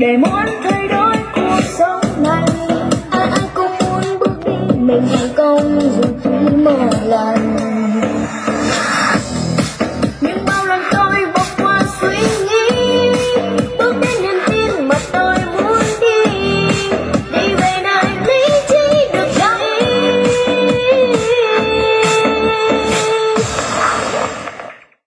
để muốn thay đổi cuộc sống này. Ai ai cũng muốn bước đi mình thành công dù chỉ một lần.